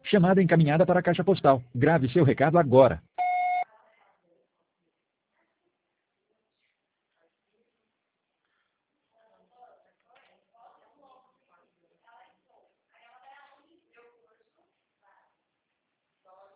Chamada encaminhada para a caixa postal. Grave seu recado agora.